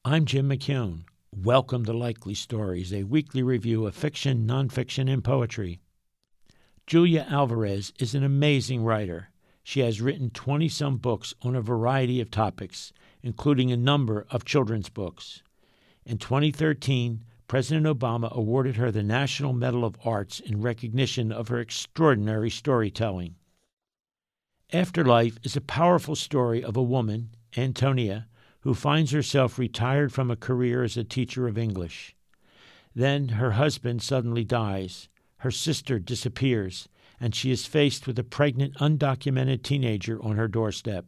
I'm Jim McKeown. Welcome to Likely Stories, a weekly review of fiction, nonfiction, and poetry. Julia Alvarez is an amazing writer. She has written 20-some books on a variety of topics, including a number of children's books. In 2013, President Obama awarded her the National Medal of Arts in recognition of her extraordinary storytelling. Afterlife is a powerful story of a woman, Antonia, who finds herself retired from a career as a teacher of English. Then her husband suddenly dies, her sister disappears, and she is faced with a pregnant, undocumented teenager on her doorstep.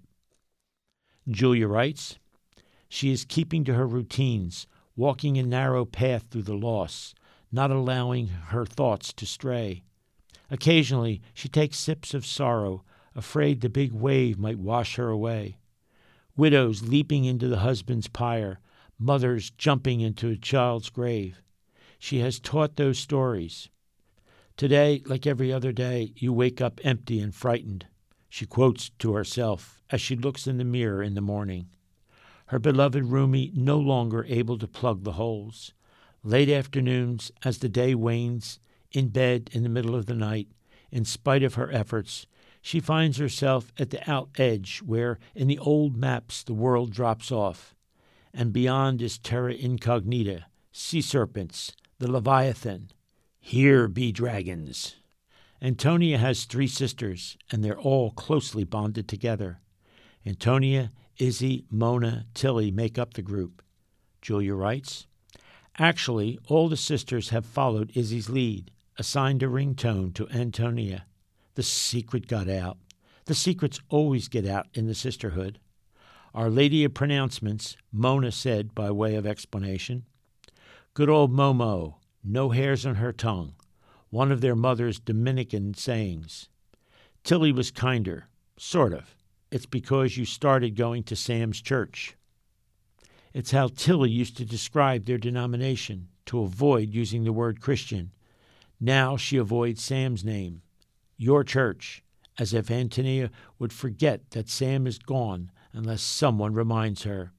Julia writes, she is keeping to her routines, walking a narrow path through the loss, not allowing her thoughts to stray. Occasionally, she takes sips of sorrow, afraid the big wave might wash her away. Widows leaping into the husband's pyre, mothers jumping into a child's grave. She has taught those stories. Today, like every other day, you wake up empty and frightened, she quotes to herself as she looks in the mirror in the morning. Her beloved roomie no longer able to plug the holes. Late afternoons, as the day wanes, in bed in the middle of the night, in spite of her efforts, she finds herself at the out edge where, in the old maps, the world drops off, and beyond is terra incognita, sea serpents, the Leviathan. Here be dragons. Antonia has 3 sisters, and they're all closely bonded together. Antonia, Izzy, Mona, Tilly make up the group. Julia writes, actually, all the sisters have followed Izzy's lead, assigned a ringtone to Antonia. The secret got out. The secrets always get out in the sisterhood. Our Lady of Pronouncements, Mona said by way of explanation, good old Momo, no hairs on her tongue, one of their mother's Dominican sayings. Tilly was kinder, sort of. It's because you started going to Sam's church. It's how Tilly used to describe their denomination, to avoid using the word Christian. Now she avoids Sam's name. Your church, as if Antonia would forget that Sam is gone unless someone reminds her.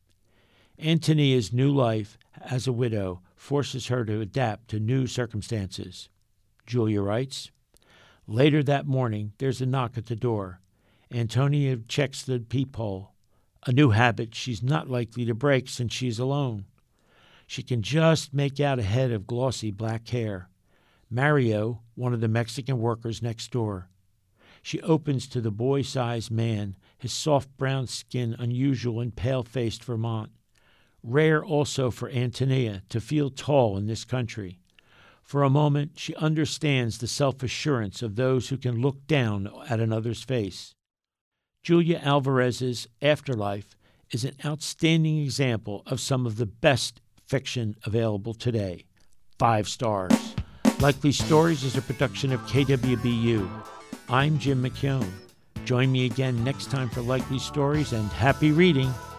Antonia's new life as a widow forces her to adapt to new circumstances. Julia writes, later that morning, there's a knock at the door. Antonia checks the peephole, a new habit she's not likely to break since she's alone. She can just make out a head of glossy black hair. Mario, one of the Mexican workers next door. She opens to the boy-sized man, his soft brown skin unusual in pale-faced Vermont. Rare also for Antonia to feel tall in this country. For a moment, she understands the self-assurance of those who can look down at another's face. Julia Alvarez's Afterlife is an outstanding example of some of the best fiction available today. 5 stars. Likely Stories is a production of KWBU. I'm Jim McKeown. Join me again next time for Likely Stories, and happy reading.